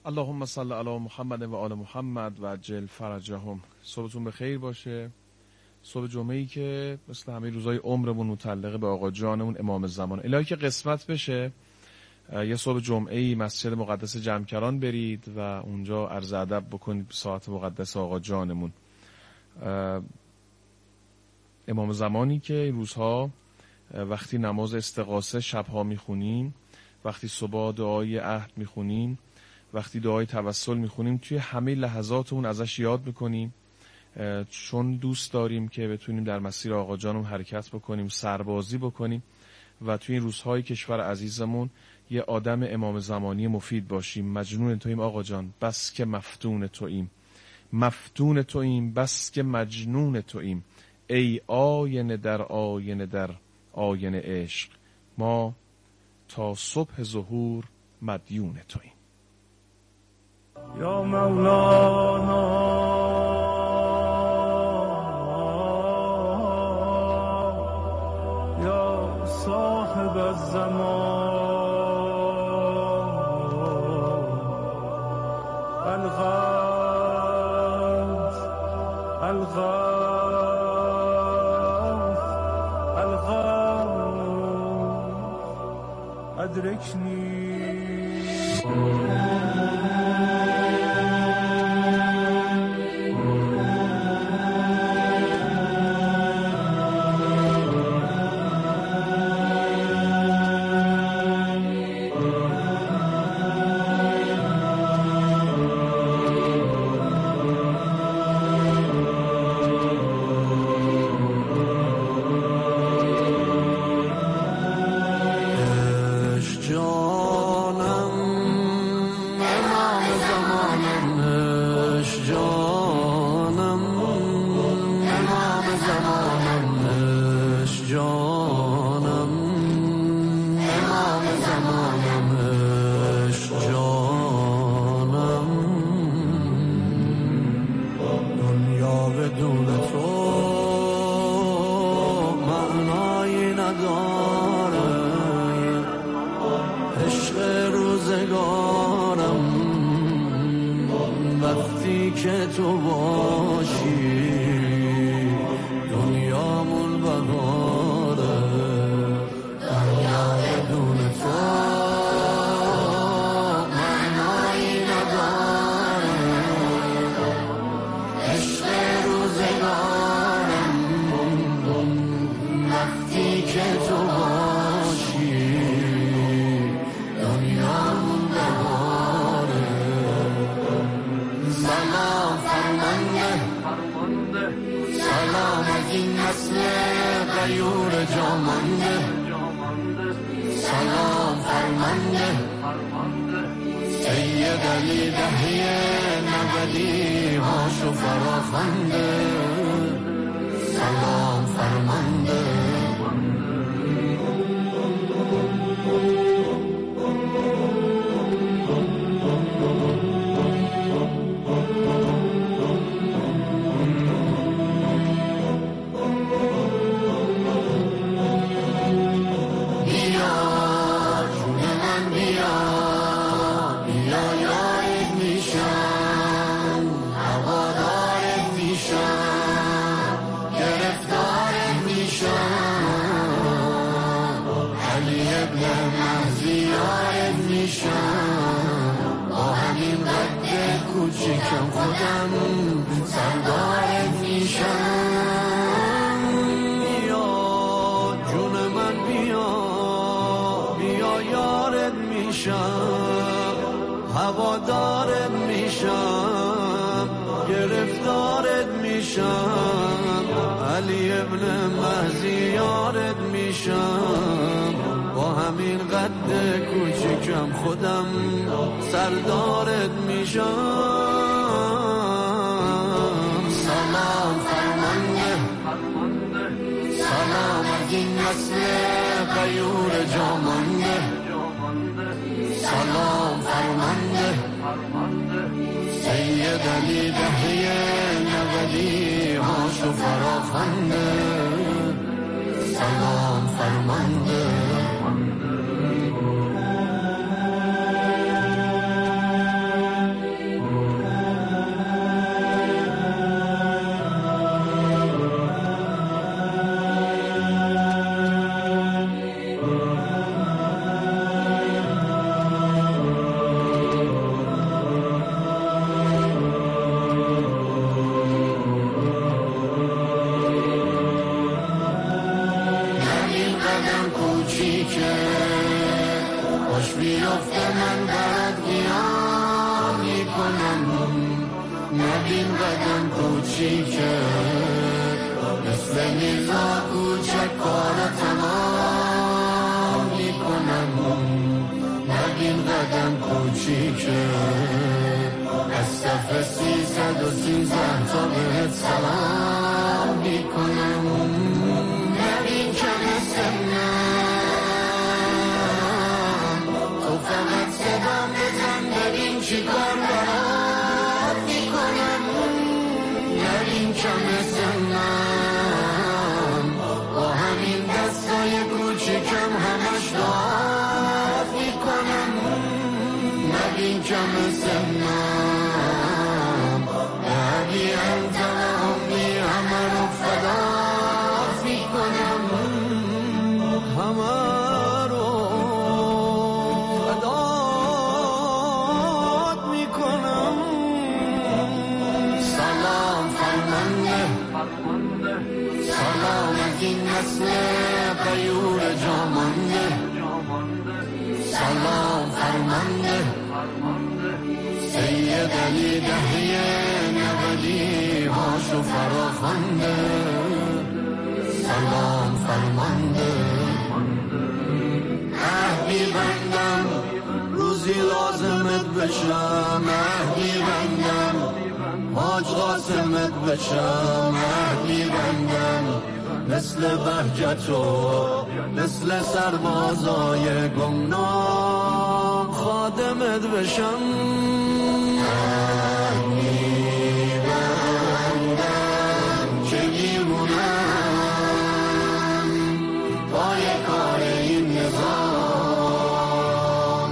اللهم صل علی محمد و آل محمد و عجل فرجهم. صبحتون بخیر باشه. صبح جمعه‌ای که مثل همه روزهای عمرمون متعلق به آقا جانمون امام زمان. الهی که قسمت بشه یه صبح جمعه‌ای مسجد مقدس جمکران برید و اونجا عرض ادب بکنید به ساعت مقدس آقا جانمون. امام زمانی که این روزها وقتی نماز استغاثه شبها میخونیم، وقتی صبح دعای عهد میخونیم، وقتی دعای توسل میخونیم، توی همه لحظاتمون ازش یاد میکنیم، چون دوست داریم که بتونیم در مسیر آقا جانم حرکت بکنیم، سربازی بکنیم و توی این روزهای کشور عزیزمون یه آدم امام زمانی مفید باشیم. مجنون توییم آقا جان، بس که مفتون توییم، مفتون توییم بس که مجنون توییم. ای آینه در آینه در آینه عشق، ما تا صبح ظهور مدیون توییم. یا مولانا یا صاحب الزمان، الغوث ادرکنی. بیفته من برات قیام میکنم، نبین قدم کوچیکه مثل میزا کوچک کارا تمام میکنم، نبین قدم کوچیکه از صف 313 تا بهت سلام میکنم، نبین کم سنم تو فقط صدام بزن ببین چی کار برات میکنم، نبین کم سنم با همین دستای کوچیکم همش داد میکنم، نبین کم سنم نبی انت و امی همه رو فدات میکنم، همه رو فدات میکنم. سلام فرمانده سلام از این نسل غیور جامانده، سلام فرمانده سید علی دهی نبلی هاشو فراخوانده، سلام فرمانده عهدی بندم روزی لازمت بشم، عهدی بندم حاج قاسمت بشم، عهدی بندم مثل بهجتو مثل سربازای گمنام خادمت بشم، عهدی بندم که میمونم پای کار این نظام،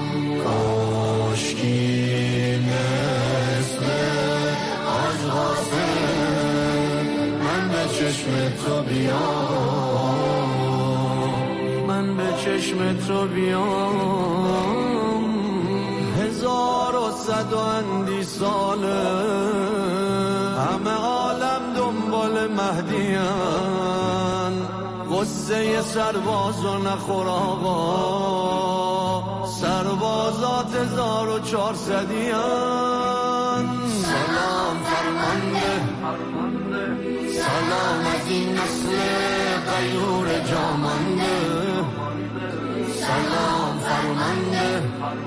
کاشکی مثل حاج قاسم من به چشم تو بیام، من به چشم تو بیام، 1100 ساله همه عالم دنبال مهدیان، قصه سربازو نخور آقا، سربازات 1400 سلام فرمانده سلام از این نسل غیور جامانده، سلام فرمانده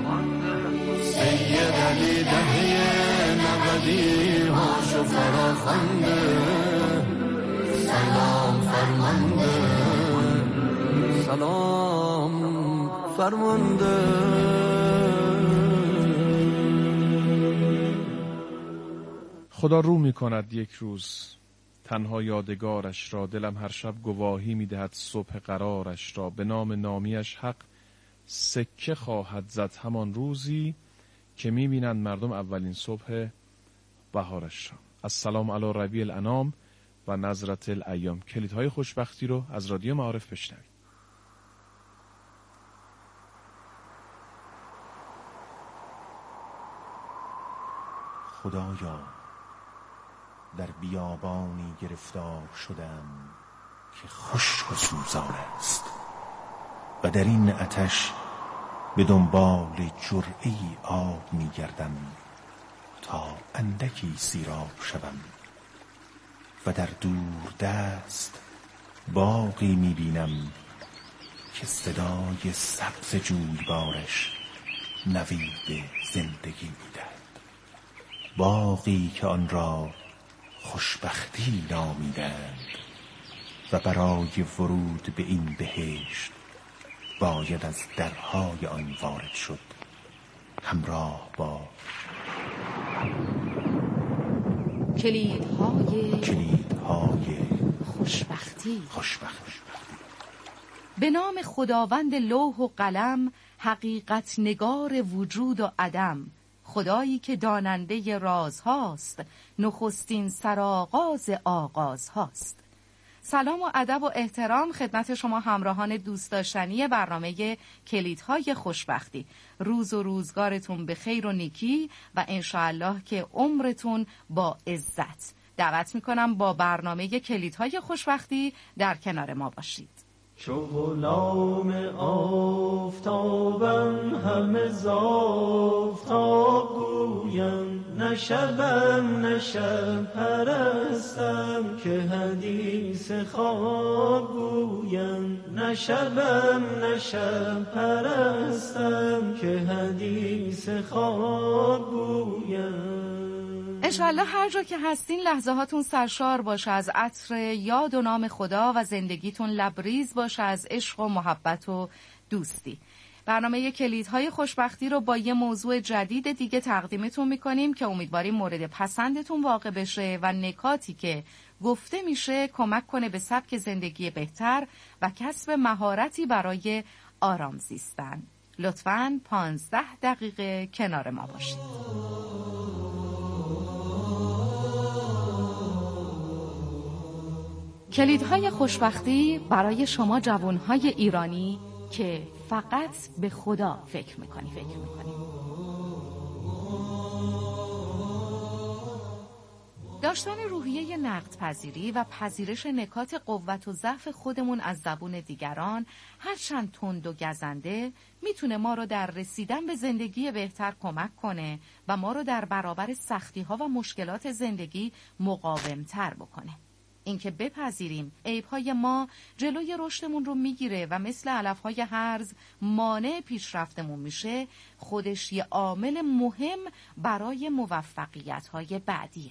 سید علی دهی نبلی هاشو فراخوانده، سلام فرمانده سلام فرمانده. خدا رو می کند یک روز تنها یادگارش را، دلم هر شب گواهی می دهد صبح قرارش را، به نام نامیش حق سکه خواهد زد همان روزی که می بینند مردم اولین صبح بهارش را. السلام علی ربیع الانام و نظرة الایام. کلیدهای خوشبختی رو از رادیو معارف بشنوید. خدایا در بیابانی گرفتار شدم که خشک و سوزان است و در این آتش به دنبال جرعه‌ای آب می گردم تا اندکی سیراب شوم و در دور دست باغی می بینم که صدای سبز جویبارش نوید زندگی می دهد، باغی که آن را خوشبختی نامیدند و برای ورود به این بهشت باید از درهای آن وارد شد همراه با کلیدهای خوشبختی. به نام خداوند لوح و قلم، حقیقت نگار وجود و عدم، خدایی که داننده رازهاست، نخستین سرآغاز آغازهاست. سلام و ادب و احترام خدمت شما همراهان دوست داشتنی برنامه کلیدهای خوشبختی. روز و روزگارتون به خیر و نیکی و انشاءالله که عمرتون با عزت. دعوت میکنم با برنامه کلیدهای خوشبختی در کنار ما باشید. چو غلام آفتابم همه ز آفتاب گویم، نه شبم نه شب پرستم که حدیث خواب گویم، نه شبم نه شب پرستم که حدیث خواب گویم. انشالله هر جا که هستین لحظه هاتون سرشار باشه از عطر یاد و نام خدا و زندگیتون لبریز باشه از عشق و محبت و دوستی. برنامه کلیدهای خوشبختی رو با یه موضوع جدید دیگه تقدیمتون میکنیم که امیدواریم مورد پسندتون واقع بشه و نکاتی که گفته میشه کمک کنه به سبک زندگی بهتر و کسب مهارتی برای آرام زیستن. لطفاً 15 دقیقه کنار ما باشید. کلیدهای خوشبختی برای شما جوانهای ایرانی که فقط به خدا فکر میکنی. داشتن روحیه نقدپذیری و پذیرش نکات قوت و ضعف خودمون از زبون دیگران هرچند تند و گزنده میتونه ما رو در رسیدن به زندگی بهتر کمک کنه و ما رو در برابر سختی‌ها و مشکلات زندگی مقاوم‌تر بکنه. اینکه بپذیریم عیب‌های ما جلوی رشدمون رو میگیره و مثل علف‌های هرز مانع پیشرفتمون میشه، خودش یه عامل مهم برای موفقیت‌های بعدیه.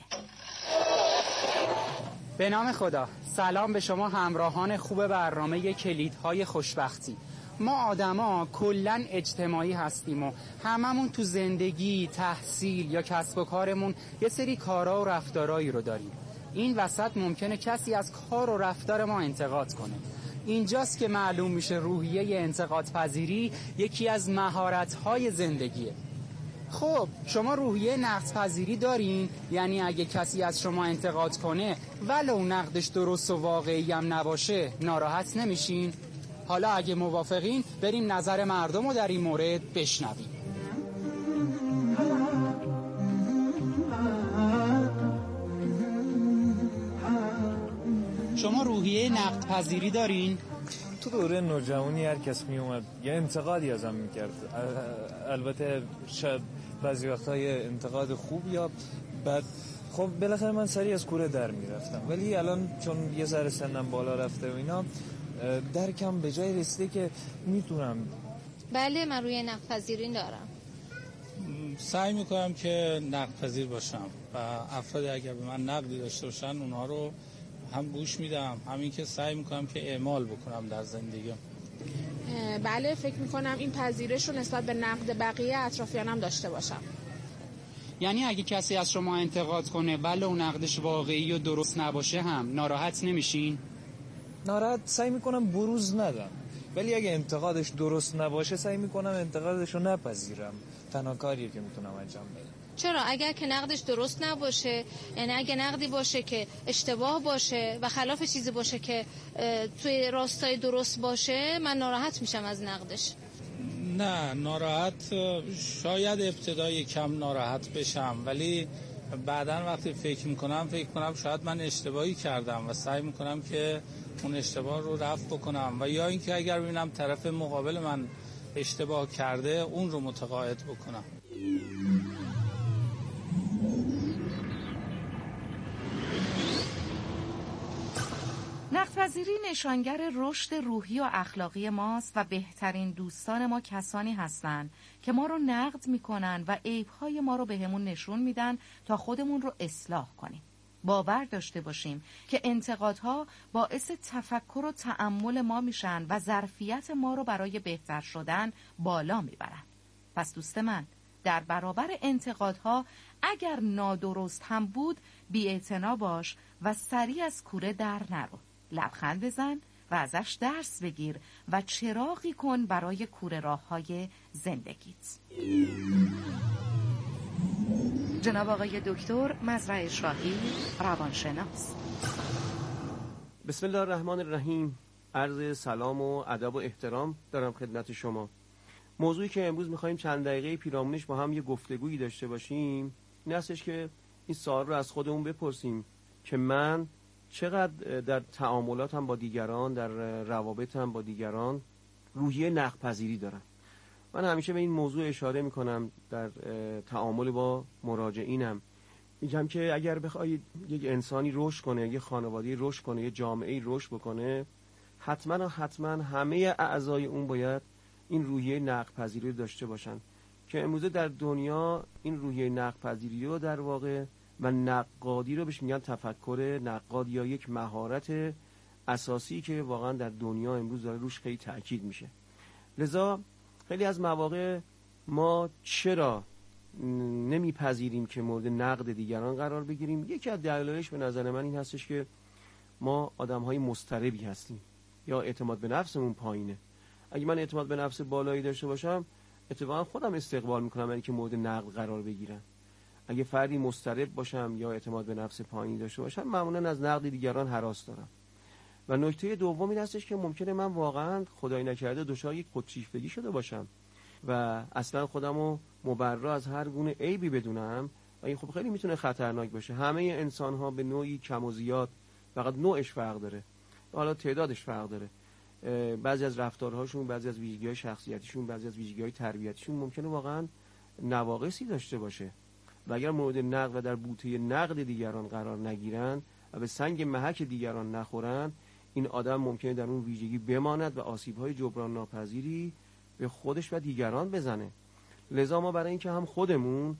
به نام خدا. سلام به شما همراهان خوب برنامه کلیدهای خوشبختی. ما آدما کلاً اجتماعی هستیم و هممون تو زندگی، تحصیل یا کسب و کارمون یه سری کارا و رفتارایی رو داریم. این وسط ممکنه کسی از کار و رفتار ما انتقاد کنه. اینجاست که معلوم میشه روحیه انتقاد پذیری یکی از مهارت‌های زندگیه. خب شما روحیه نقد پذیری دارین؟ یعنی اگه کسی از شما انتقاد کنه ولو نقدش درست و واقعی هم نباشه ناراحت نمیشین؟ حالا اگه موافقین بریم نظر مردم رو در این مورد بشنویم. شما روحیه نقد پذیری دارین؟ تو دوره نوجوانی هر کس می اومد یه انتقادی ازم میکرد، البته شاید بعضی وقتای انتقاد خوب یا بد، خب بالاخره من سریع از کوره در میرفتم. ولی الان چون یه ذره سنم بالا رفته و اینا درکم به جای رسیده که میتونم. بله من روی نقد پذیری دارم. سعی میکنم که نقد پذیر باشم و افرادی اگر به من نقدی داشته باشن اونها رو هم گوش میدم، همین که سعی میکنم که اعمال بکنم در زندگیم. بله فکر میکنم این پذیرش رو نسبت به نقد بقیه اطرافیانم داشته باشم. یعنی اگه کسی از شما انتقاد کنه ولو نقدش واقعی و درست نباشه هم ناراحت نمیشین؟ ناراحت سعی میکنم بروز ندم، ولی اگه انتقادش درست نباشه سعی میکنم انتقادش رو نپذیرم. تنها کاریه که میتونم انجام بدم. چرا؟ اگر که نقدش درست نباشه، یعنی اگه نقدی باشه که اشتباه باشه و خلاف چیزی باشه که توی راستای درست باشه، من ناراحت میشم از نقدش. نه ناراحت، شاید ابتدای کم ناراحت بشم، ولی بعداً وقتی فکر میکنم شاید من اشتباهی کردم و سعی میکنم که اون اشتباه رو رفع بکنم، و یا اینکه اگر ببینم طرف مقابل من اشتباه کرده اون رو متقاعد بکنم. نقدپذیری نشانگر رشد روحی و اخلاقی ماست و بهترین دوستان ما کسانی هستند که ما رو نقد میکنن و عیبهای ما رو بهمون نشون میدن تا خودمون رو اصلاح کنیم. باور داشته باشیم که انتقادها باعث تفکر و تأمل ما میشن و ظرفیت ما رو برای بهتر شدن بالا میبرن. پس دوست من، در برابر انتقادها اگر نادرست هم بود بی‌اعتنا باش و سریع از کوره در نرو. لبخند بزن و ازش درس بگیر و چراغی کن برای کوره راه‌های زندگیت. جناب آقای دکتر مزرع شاهی، روانشناس. بسم الله الرحمن الرحیم. عرض سلام و ادب و احترام دارم خدمت شما. موضوعی که امروز می‌خوایم چند دقیقه پیرامونش با هم یه گفتگویی داشته باشیم این هستش که این سوال رو از خودمون بپرسیم که من چقدر در تعاملاتم با دیگران، در روابطم با دیگران روحیه نقدپذیری دارم. من همیشه به این موضوع اشاره میکنم در تعامل با مراجعینم. میگم که اگر بخواید یک انسانی رشد کنه، یک خانواده‌ای رشد کنه، یک جامعه‌ای رشد بکنه، حتما همه اعضای اون باید این روحیه نقدپذیری رو داشته باشن که امروزه در دنیا این روحیه نقدپذیری رو در واقع و نقادی رو بهش میگن تفکر نقاد یا یک مهارت اساسی که واقعا در دنیا امروز داره روش خیلی تاکید میشه. لذا خیلی از مواقع ما چرا نمیپذیریم که مورد نقد دیگران قرار بگیریم؟ یکی از دلایلش به نظر من این هستش که ما آدم‌های مضطربی هستیم یا اعتماد به نفسمون پایینه. اگه من اعتماد به نفس بالایی داشته باشم، اتفاقا خودم استقبال میکنم برای که مورد نقد قرار بگیرم. اگه فردی مضطرب باشم یا اعتماد به نفس پایینی داشته باشم، معمولا از نقد دیگران هراس دارم. و نکته دوم این هستش که ممکنه من واقعا خدای نکرده دچار یک خودشیفتگی شده باشم و اصلا خودمو مبرا از هر گونه عیبی بدونم و این خب خیلی میتونه خطرناک باشه. همه انسان ها به نوعی کم و زیاد، فقط نوعش فرق داره، حالا تعدادش فرق داره. بعضی از رفتارهاشون، بعضی از ویژگی‌های شخصیتیشون، بعضی از ویژگی‌های تربیتیشون ممکنه واقعا نواقصی داشته باشه و اگر مورد نقد و در بوته نقد دیگران قرار نگیرن و به سنگ محک دیگران نخورن، این آدم ممکنه در اون ویژگی بماند و آسیب‌های جبران ناپذیری به خودش و دیگران بزنه. لذا ما برای اینکه هم خودمون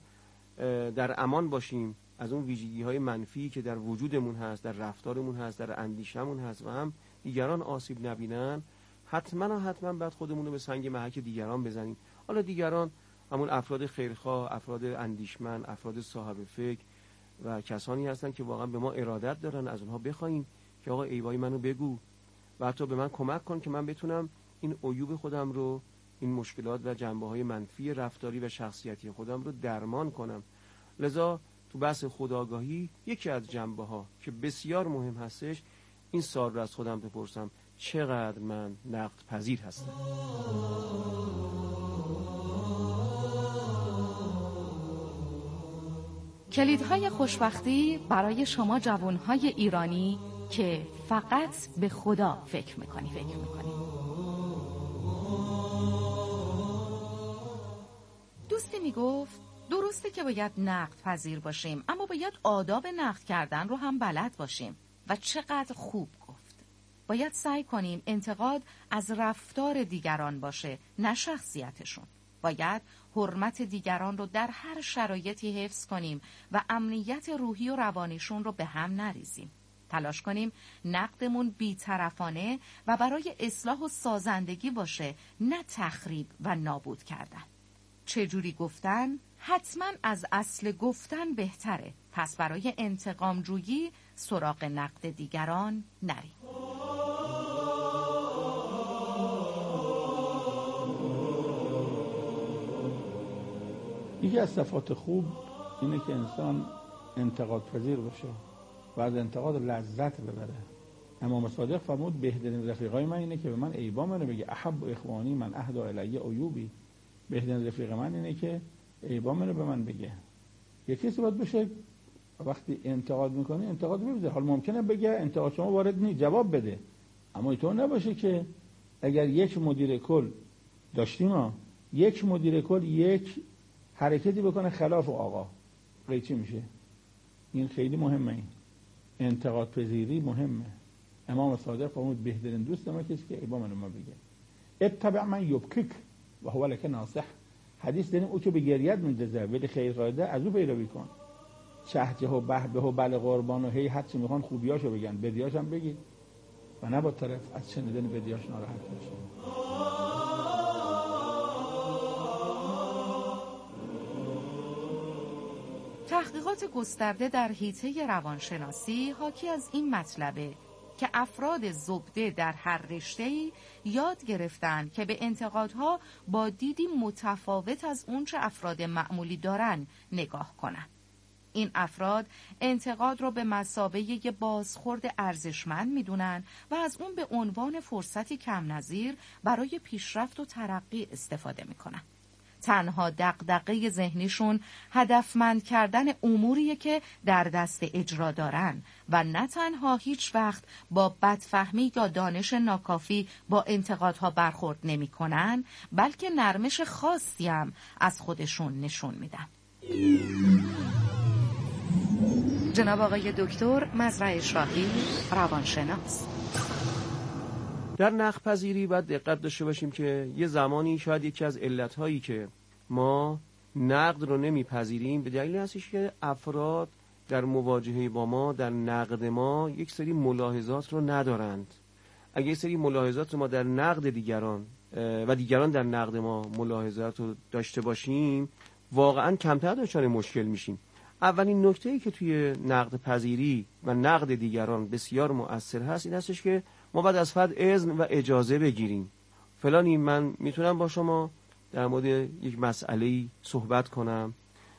در امان باشیم از اون ویژگی‌های منفی که در وجودمون هست، در رفتارمون هست، در اندیشمون هست و هم دیگران آسیب نبینن، حتما باید خودمون رو به سنگ محک دیگران بزنیم. حالا دیگران همون افراد خیرخواه، افراد اندیشمند، افراد صاحب فکر و کسانی هستن که واقعا به ما ارادت دارن، از اونها بخوایم که آقا عیبای منو بگو و حتی به من کمک کن که من بتونم این عیوب خودم رو، این مشکلات و جنبه‌های منفی رفتاری و شخصیتی خودم رو درمان کنم. لذا تو بحث خودآگاهی یکی از جنبه‌ها که بسیار مهم هستش، این سوال رو از خودم بپرسم: چقدر من نقد پذیر هستم؟ کلیدهای خوشبختی برای شما جوانهای ایرانی که فقط به خدا فکر میکنی. دوستی میگفت درسته که باید نقد پذیر باشیم، اما باید آداب نقد کردن رو هم بلد باشیم. و چقدر خوب گفت. باید سعی کنیم انتقاد از رفتار دیگران باشه، نه شخصیتشون. باید حرمت دیگران رو در هر شرایطی حفظ کنیم و امنیت روحی و روانیشون رو به هم نریزیم. تلاش کنیم نقدمون بی‌طرفانه و برای اصلاح و سازندگی باشه، نه تخریب و نابود کردن. چجوری گفتن؟ حتما از اصل گفتن بهتره. پس برای انتقام جویی سراغ نقد دیگران نریم. یکی از صفات خوب اینه که انسان انتقاد پذیر باشه و از انتقاد لذت ببره. امام صادق فرمود بهترین رفیقای من اینه که به من عیبا منو بگه. احب اخوانی من اهدی الی عیوبی. بهترین رفیق من اینه که عیبا منو به من بگه. یکی کسی باید بشه وقتی انتقاد میکنه انتقاد ببینه. حالا ممکنه بگه انتقاد شما وارد نیست، جواب بده، اما اینطور نباشه که اگر یک مدیر کل داشتیم یک مدیر کل یک حرکتی بکنه خلاف آقا، قیچی میشه. این خیلی مهمه. این انتقاد پذیری مهمه. امام صادق فرمود بهترین دوست ما کسی که عیبا منو بگه. اتبع من یبکک و هو لک ناصح. حدیث داریم او که به گریت میندازه ولی خیر قاعده از او پیروی کن. شهجه و بهبه و بل قربان و هی حد چی میخوان خوبیاشو بگن، بدیاش هم بگید و نه با طرف از شنیدن بدیاش ناراحت بشه. تحقیقات گسترده در حیطه روانشناسی حاکی از این مطلبه که افراد زبده در هر رشته‌ای یاد گرفتن که به انتقادها با دیدی متفاوت از اونچه افراد معمولی دارن نگاه کنن. این افراد انتقاد رو به مثابه یه بازخورد ارزشمند میدونن و از اون به عنوان فرصتی کم نظیر برای پیشرفت و ترقی استفاده میکنن. تنها دغدغه ذهنیشون هدفمند کردن اموریه که در دست اجرا دارن و نه تنها هیچ وقت با بدفهمی یا دانش ناکافی با انتقادها برخورد نمی کنن، بلکه نرمش خاصی هم از خودشون نشون میدن. جناب آقای دکتر مزرع شاهی، روانشناس. در نقد پذیری باید دقت داشته باشیم که یه زمانی شاید یکی از علتهایی که ما نقد رو نمیپذیریم به دلیل هستش که افراد در مواجهه با ما، در نقد ما، یک سری ملاحظات رو ندارند. اگه یک سری ملاحظات رو ما در نقد دیگران و دیگران در نقد ما ملاحظات رو داشته باشیم، واقعا کمتر دچار مشکل میشیم. اولین نکته‌ای که توی نقد پذیری و نقد دیگران بسیار مؤثر هست این هستش که ما باید از فرد اذن و اجازه بگیریم. فلانی من میتونم با شما در مورد یک مسئله‌ای صحبت کنم؟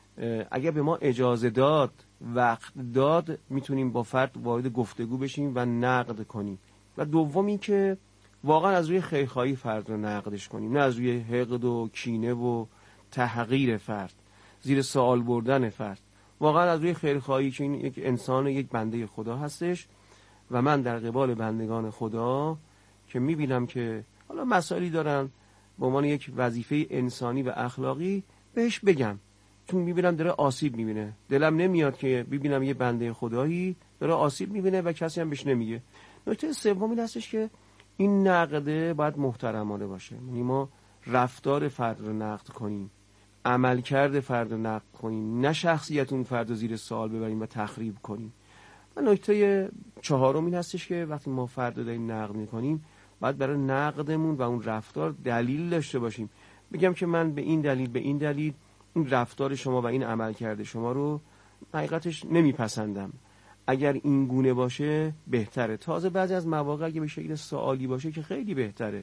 اگر به ما اجازه داد، وقت داد، میتونیم با فرد وارد گفتگو بشیم و نقد کنیم. و دومی که واقعا از روی خیرخواهی فرد رو نقدش کنیم، نه از روی حقد و کینه و تحقیر فرد، زیر سوال بردن فرد. واقعا از روی خیرخواهی که این یک انسان، یک بنده خدا هستش و من در قبال بندگان خدا که میبینم که حالا مسائلی دارن به عنوان یک وظیفه انسانی و اخلاقی بهش بگم، چون میبینم داره آسیب میبینه. دلم نمیاد که ببینم یه بنده خدایی داره آسیب میبینه و کسی هم بهش نمیگه. نکته سوم این هستش که این نقده باید محترمانه باشه. یعنی ما رفتار فرد رو نقد کنیم، عملکرد فرد رو نقد کنیم، نه شخصیت اون فرد رو زیر سوال ببریم و تخریب کنیم. و نکته چهارم این هستش که وقتی ما فرد رو داریم نقد میکنیم باید برای نقدمون و اون رفتار دلیل داشته باشیم. بگم که من به این دلیل این رفتار شما و این عملکرد شما رو حقیقتش نمیپسندم. اگر این گونه باشه بهتره. تازه بعضی از مواقع اگه به شکل سوالی باشه که خیلی بهتره.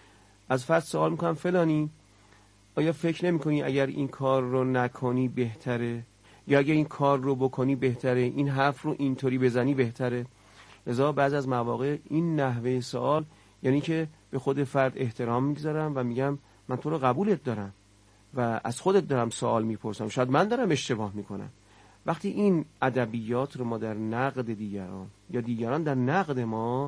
از فرد سوال میکنم فلانی آیا فکر نمی‌کنی اگر این کار رو نکنی بهتره؟ یا اگر این کار رو بکنی بهتره؟ این حرف رو اینطوری بزنی بهتره؟ لذا بعضی از مواقع این نحوه سوال یعنی که به خود فرد احترام میگذارم و میگم من تو رو قبولت دارم و از خودت دارم سوال میپرسم، شاید من دارم اشتباه میکنم. وقتی این ادبیات رو ما در نقد دیگران یا دیگران در نقد ما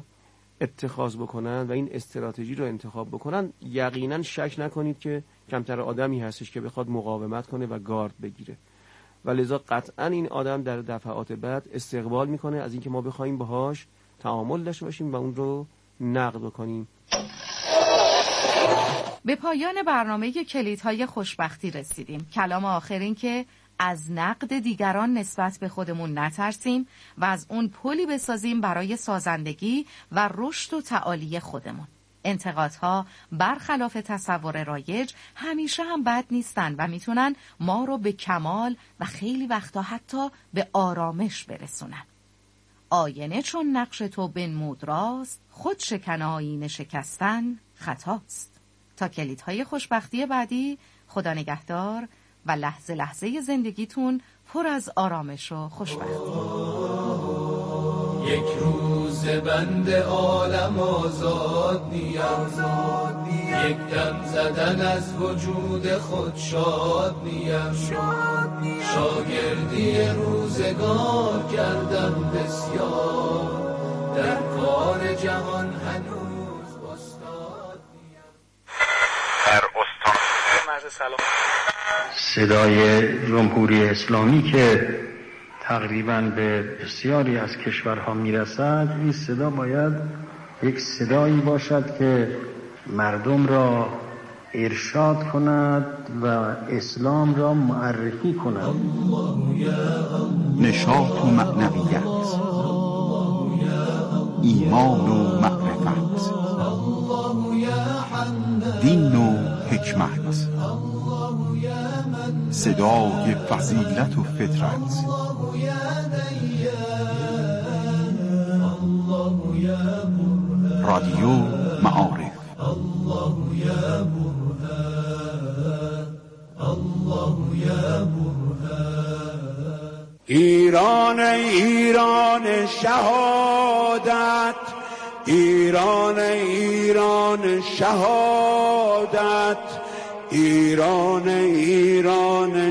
اتخاذ بکنن و این استراتژی رو انتخاب بکنن، یقینا شک نکنید که کمتر آدمی هستش که بخواد مقاومت کنه و گارد بگیره و لذا قطعا این آدم در دفعات بعد استقبال میکنه از اینکه ما بخوایم باهاش تعامل داشته باشیم و اون رو نقد بکنیم. به پایان برنامه کلیدهای خوشبختی رسیدیم. کلام آخر این که از نقد دیگران نسبت به خودمون نترسیم و از اون پلی بسازیم برای سازندگی و رشد و تعالی خودمون. انتقادها برخلاف تصور رایج همیشه هم بد نیستن و میتونن ما رو به کمال و خیلی وقتا حتی به آرامش برسونن. آینه چون نقش تو بنمود راست، خود شکن آینه شکستن خطاست. تا کلیدهای خوشبختی بعدی، خدا نگهدار و لحظه لحظه زندگیتون پر از آرامش و خوشبختی. یک روز بند عالم آزاد نیم، یک دم زدن از وجود خود شاد نیم، شاگردی روزگار کردم بسیار، در کار جهان هنوز استاد نیم. در استان مرز سلام صدای جمهوری اسلامی که تقریباً به بسیاری از کشورها میرسد، این صدا باید یک صدایی باشد که مردم را ارشاد کند و اسلام را معرفی کند. نشاط و معنویت، ایمان و معرفت، دین و حکمت، صدای فضیلت و فطرت، رادیو معارف. ایران ایران شهادت، ایران ایران شهادت، ایران ایران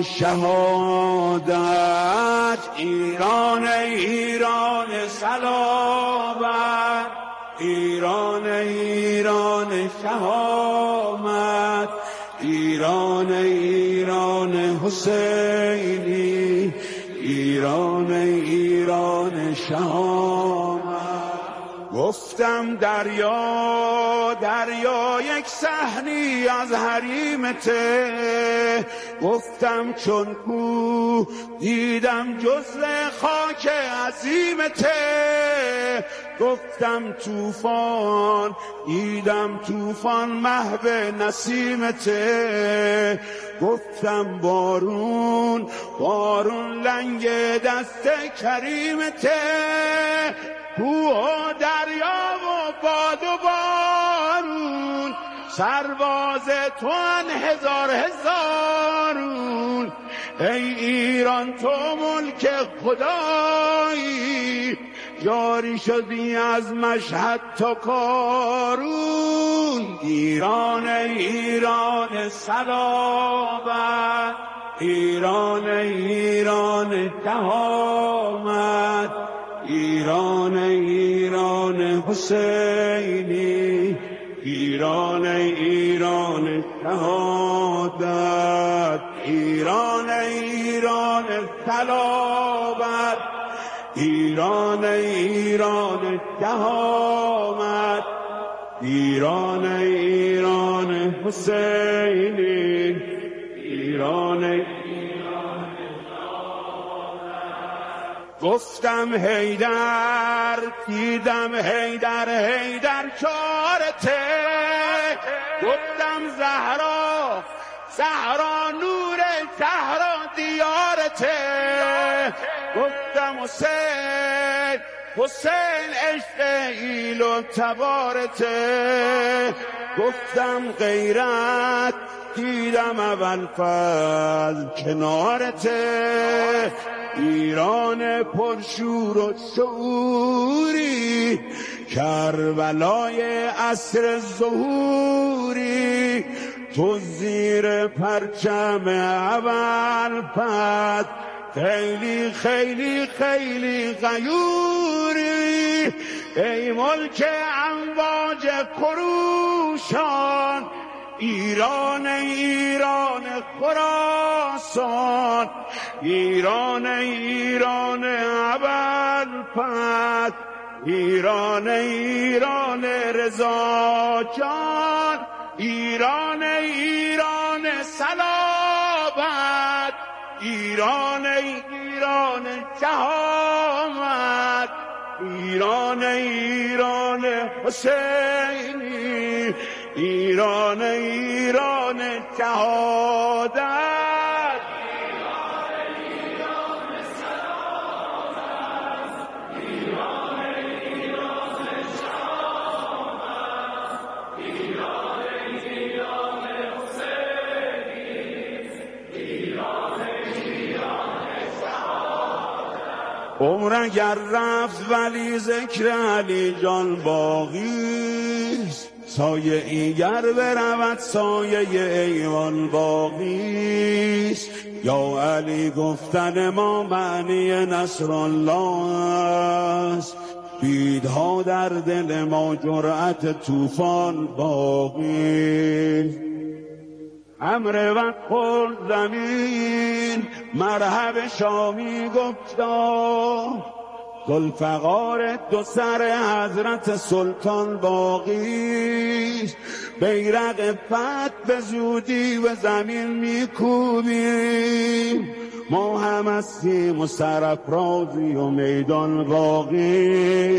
شهادت، ایران ایران صلابت، ایران ایران شهامت، ایران ایران حسینی، ایران ایران شهامت. گفتم دریا دریا یک صحنی از حریمته، گفتم چون کو دیدم جزو خاک عظیمته، گفتم طوفان دیدم طوفان محو نسیمته، گفتم بارون بارون لنگ دست کریمته، کوه و دریا و باد و بارون سرباز توان هزار هزارون. ای ایران تو ملک خدایی، جاری شدی از مشهد تا کارون. ایران ایران صلابت، ایران ایران شهامت، ایران ایران حسینی، ایران ایران شهادت، ایران ایران صلابت، ایران ایران شهامت، ایران ایران حسینی، ایران. گفتم حیدر دیدم حیدر حیدر چارته، گفتم زهرا زهرا نور زهرا دیارته، گفتم حسین حسین عشق ایل و تبارته، گفتم غیرت دیدم اول فضل کنارته، ایران پرشور و شعوری، کربلای عصر ظهوری، تو زیر پرچم اول پس خیلی خیلی خیلی غیوری، ای ملک امواج خروشان، ایران ایران خراسان، ایران ایران ابوالفضل، ایران ایران رضا جان، ایران ایران صلابت، ایران ایران شهامت، ایران ایران حسینی، ایران ایران شهادت، عمر اگر رفت ولی ذکر علی جان باقیست، سایه ایگر برود سایه ایوان باقیست، یا علی گفتن ما معنی نصر الله است، بیدها در دل ما جرأت طوفان باقیست. امر وقت خورد زمین مرحب شامی گفتا، ذوالفقار دو سر حضرت سلطان باقیست، بیرق فتح به زودی و زمین میکوبیم، ما هم هستیم و سرافرازی و میدان باقی.